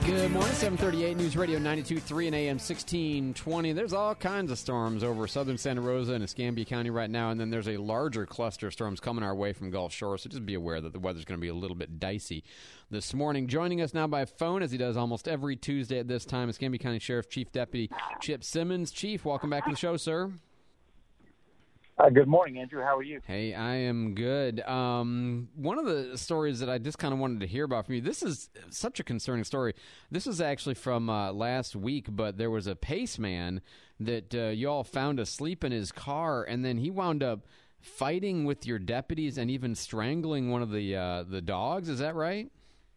Good morning, 738 News Radio 92.3 and AM 1620. There's all kinds of storms over southern Santa Rosa and Escambia County right now, and then there's a larger cluster of storms coming our way from Gulf Shore, so just be aware that the weather's going to be a little bit dicey this morning. Joining us now by phone, as he does almost every Tuesday at this time, Escambia County Sheriff Chief Deputy Chip Simmons. Chief, welcome back to the show, sir. Good morning, Andrew. How are you? Hey, I am good. One of the stories that I just kind of wanted to hear about from you, this is such a concerning story. This was actually from last week, but there was a Paceman that you all found asleep in his car, and then he wound up fighting with your deputies and even strangling one of the dogs. Is that right?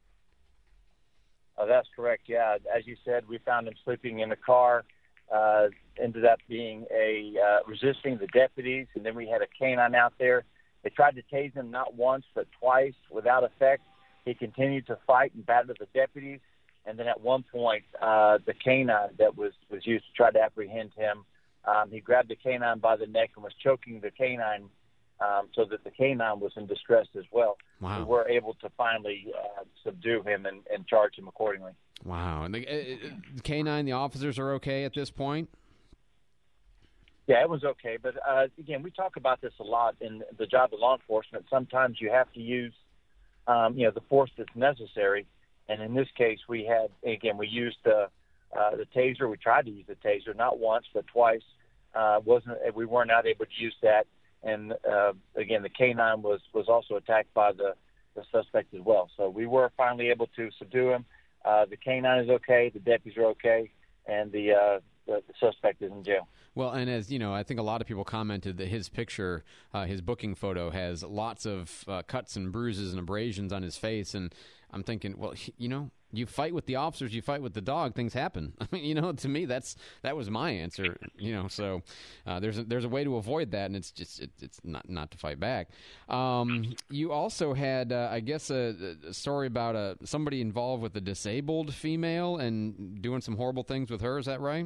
That's correct, yeah. As you said, we found him sleeping in the car. Ended up being resisting the deputies, and then we had a canine out there. They tried to tase him not once but twice without effect. He continued to fight and batter the deputies, and then at one point, the canine that was used to try to apprehend him, he grabbed the canine by the neck and was choking the canine so that the canine was in distress as well. Wow. We were able to finally subdue him and charge him accordingly. Wow. And the canine, the officers are okay at this point? Yeah, it was okay. But, again, we talk about this a lot in the job of law enforcement. Sometimes you have to use, the force that's necessary. And in this case, we used the taser. We tried to use the taser, not once, but twice. We weren't not able to use that. And, again, the canine was also attacked by the suspect as well. So we were finally able to subdue him. The canine is okay. The deputies are okay. And the suspect is in jail. Well, and as you know, I think a lot of people commented that his picture, his booking photo, has lots of cuts and bruises and abrasions on his face. And I'm thinking, well, you fight with the officers, you fight with the dog, things happen. I mean, to me, that was my answer. So there's a way to avoid that, and it's not to fight back. You also had, I guess, a story about somebody involved with a disabled female and doing some horrible things with her. Is that right?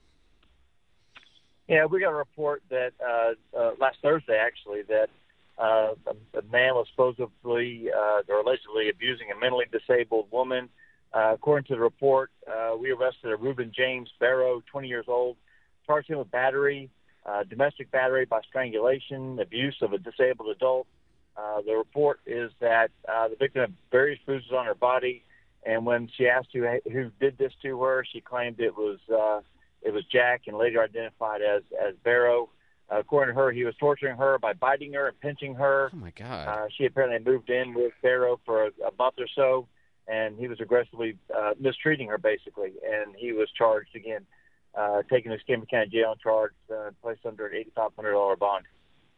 Yeah, we got a report that last Thursday, actually, that a man was supposedly or allegedly abusing a mentally disabled woman. According to the report, we arrested a Reuben James Barrow, 20 years old, charged him with battery, domestic battery by strangulation, abuse of a disabled adult. The report is that the victim had various bruises on her body, and when she asked who did this to her, she claimed it was Jack, and later identified as Barrow. According to her, he was torturing her by biting her and pinching her. Oh, my God. She apparently moved in with Barrow for a month or so, and he was aggressively mistreating her, basically. And he was charged, again, taken to Escambia County Jail and charged, placed under an $8,500 bond.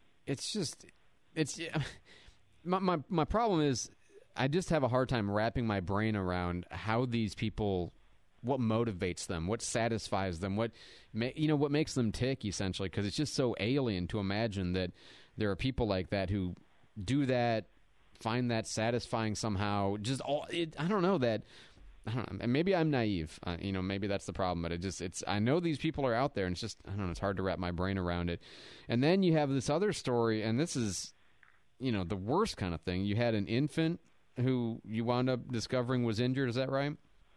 My problem is I just have a hard time wrapping my brain around how these people, what motivates them, what satisfies them, what makes them tick, essentially, because it's just so alien to imagine that there are people like that who do that, find that satisfying somehow. I don't know. Maybe I'm naive. Maybe that's the problem. But I know these people are out there, and it's hard to wrap my brain around it. And then you have this other story, and this is, the worst kind of thing. You had an infant who you wound up discovering was injured. Is that right?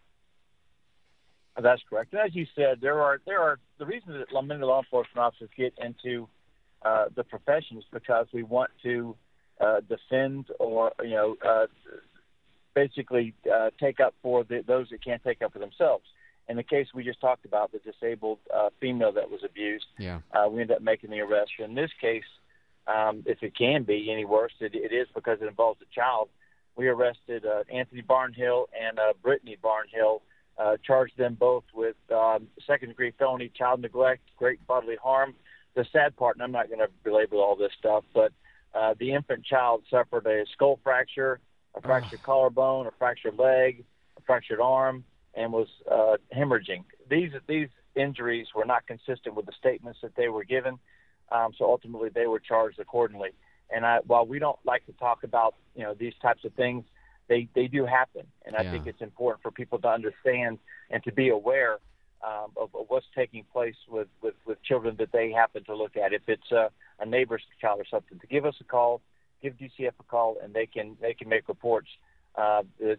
That's correct. As you said, there are the reason that many law enforcement officers get into the profession is because we want to defend or basically take up for those that can't take up for themselves. In the case we just talked about, the disabled female that was abused, we ended up making the arrest. In this case, if it can be any worse, it is because it involves a child. We arrested Anthony Barnhill and Brittany Barnhill. Charged them both with second-degree felony child neglect, great bodily harm. The sad part, and I'm not going to belabor all this stuff, but the infant child suffered a skull fracture, a fractured collarbone, a fractured leg, a fractured arm, and was hemorrhaging. These injuries were not consistent with the statements that they were given, so ultimately they were charged accordingly. And while we don't like to talk about these types of things, they do happen, and I think it's important for people to understand and to be aware of what's taking place with children that they happen to look at. If it's a neighbor's child or something, to give us a call, give DCF a call, and they can make reports. This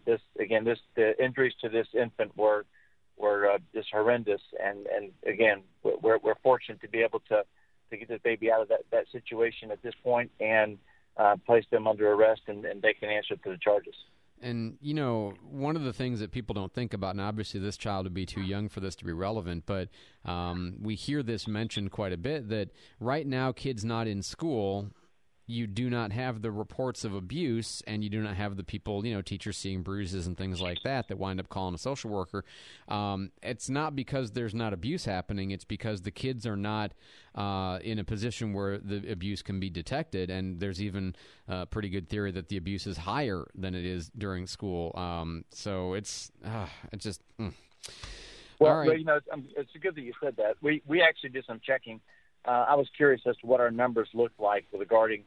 again, the injuries to this infant were just horrendous, and again, we're fortunate to be able to get this baby out of that situation at this point and place them under arrest, and they can answer to the charges. And, you know, one of the things that people don't think about, and obviously this child would be too young for this to be relevant, but we hear this mentioned quite a bit, that right now kids not in school, you do not have the reports of abuse, and you do not have the people, you know, teachers seeing bruises and things like that wind up calling a social worker. It's not because there's not abuse happening. It's because the kids are not in a position where the abuse can be detected, and there's even a pretty good theory that the abuse is higher than it is during school. So it's just... Well, all right. You know, it's good that you said that. We actually did some checking. I was curious as to what our numbers looked like regarding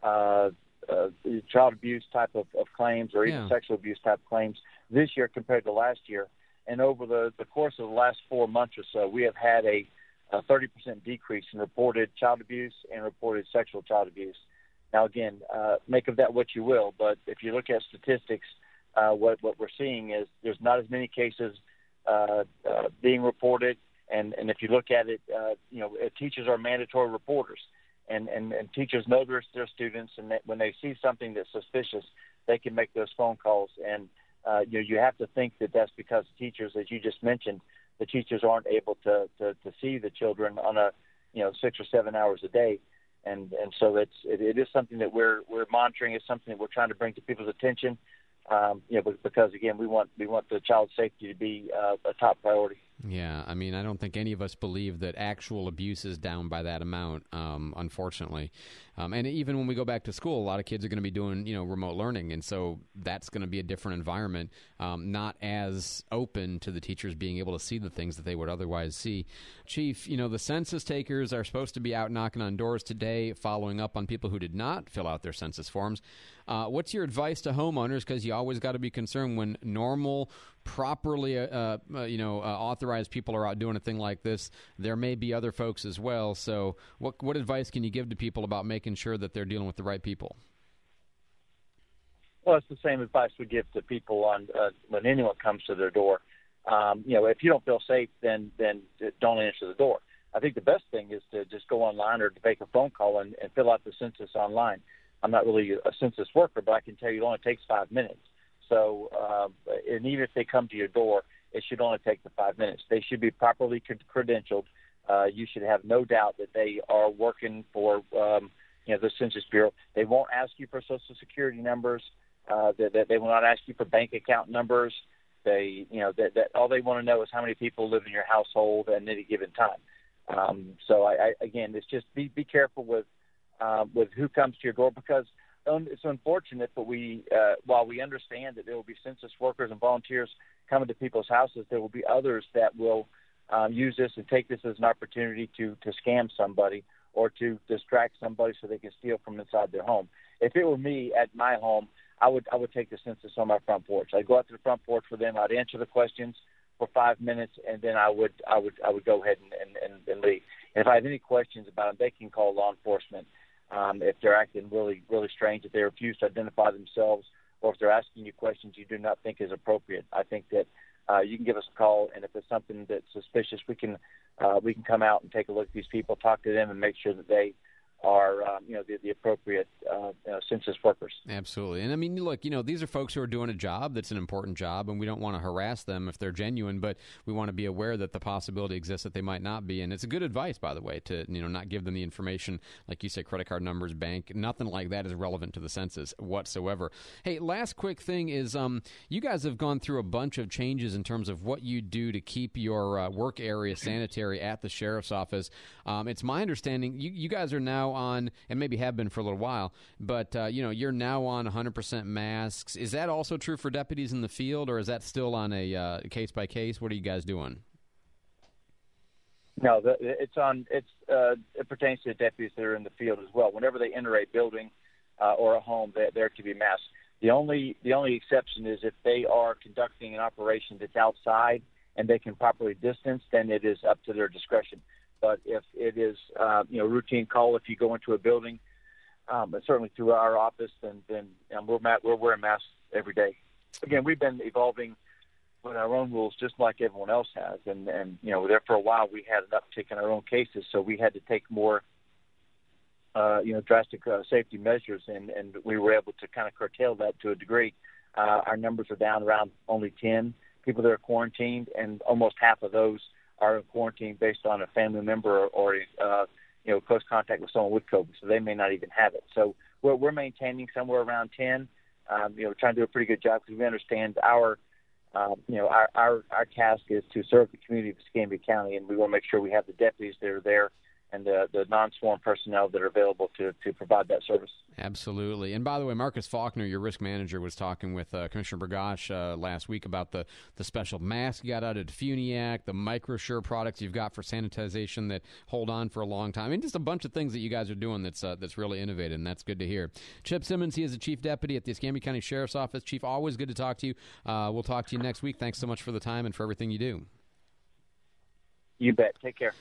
child abuse type of claims, or even sexual abuse type claims this year compared to last year. And over the course of the last 4 months or so, we have had a 30% decrease in reported child abuse and reported sexual child abuse. Now, again, make of that what you will, but if you look at statistics, what we're seeing is there's not as many cases being reported. And if you look at it, you know, teachers are mandatory reporters, and teachers know their students, and when they see something that's suspicious, they can make those phone calls. And you have to think that that's because teachers, as you just mentioned, the teachers aren't able to see the children on 6 or 7 hours a day, and so it is something that we're monitoring. It's something that we're trying to bring to people's attention, because again, we want the child's safety to be a top priority. Yeah, I mean, I don't think any of us believe that actual abuse is down by that amount, unfortunately. And even when we go back to school, a lot of kids are going to be doing, remote learning, and so that's going to be a different environment, not as open to the teachers being able to see the things that they would otherwise see. Chief, the census takers are supposed to be out knocking on doors today, following up on people who did not fill out their census forms. What's your advice to homeowners? Because you always got to be concerned when normal, properly, authorized people are out doing a thing like this. There may be other folks as well. So, what advice can you give to people about making sure that they're dealing with the right people? Well, it's the same advice we give to people on when anyone comes to their door. If you don't feel safe, then don't answer the door. I think the best thing is to just go online or to make a phone call and fill out the census online. I'm not really a census worker, but I can tell you it only takes 5 minutes. So, and even if they come to your door, it should only take the 5 minutes. They should be properly credentialed. You should have no doubt that they are working for, the Census Bureau. They won't ask you for Social Security numbers. They will not ask you for bank account numbers. That all they want to know is how many people live in your household at any given time. So again, it's just be careful with who comes to your door, because it's unfortunate, but while we understand that there will be census workers and volunteers coming to people's houses, there will be others that will use this and take this as an opportunity to scam somebody or to distract somebody so they can steal from inside their home. If it were me at my home, I would take the census on my front porch. I'd go out to the front porch with them. I'd answer the questions for 5 minutes, and then I would go ahead and leave. And if I have any questions about them, they can call law enforcement. If they're acting really, really strange, if they refuse to identify themselves, or if they're asking you questions you do not think is appropriate, I think that you can give us a call, and if it's something that's suspicious, we can come out and take a look at these people, talk to them, and make sure that they are the appropriate census workers. Absolutely. And I mean, look, these are folks who are doing a job that's an important job, and we don't want to harass them if they're genuine, but we want to be aware that the possibility exists that they might not be. And it's a good advice, by the way, to not give them the information, like you said, credit card numbers, bank, nothing like that is relevant to the census whatsoever. Hey, last quick thing is you guys have gone through a bunch of changes in terms of what you do to keep your work area sanitary at the sheriff's office. It's my understanding you guys are now on, and maybe have been for a little while, but you're now on 100% masks. Is that also true for deputies in the field, or is that still on a case by case? What are you guys doing? No, it pertains to the deputies that are in the field as well. Whenever they enter a building or a home, they're to be masked. The only exception is if they are conducting an operation that's outside and they can properly distance, then it is up to their discretion. But if it is, routine call, if you go into a building, and certainly through our office, then we're wearing masks every day. again, we've been evolving with our own rules just like everyone else has. And there for a while we had an uptick in our own cases, so we had to take more, drastic safety measures, and we were able to kind of curtail that to a degree. Our numbers are down around only 10 people that are quarantined, and almost half of those are in quarantine based on a family member or close contact with someone with COVID, so they may not even have it. So we're maintaining somewhere around 10. We're trying to do a pretty good job because we understand our task is to serve the community of Escambia County, and we want to make sure we have the deputies that are there and the non-sworn personnel that are available to provide that service. Absolutely. And by the way, Marcus Faulkner, your risk manager, was talking with Commissioner Burgash last week about the special mask you got out of Defuniac, the MicroSure products you've got for sanitization that hold on for a long time. I mean, just a bunch of things that you guys are doing that's really innovative, and that's good to hear. Chip Simmons, he is the Chief Deputy at the Escambia County Sheriff's Office. Chief, always good to talk to you. We'll talk to you next week. Thanks so much for the time and for everything you do. You bet. Take care.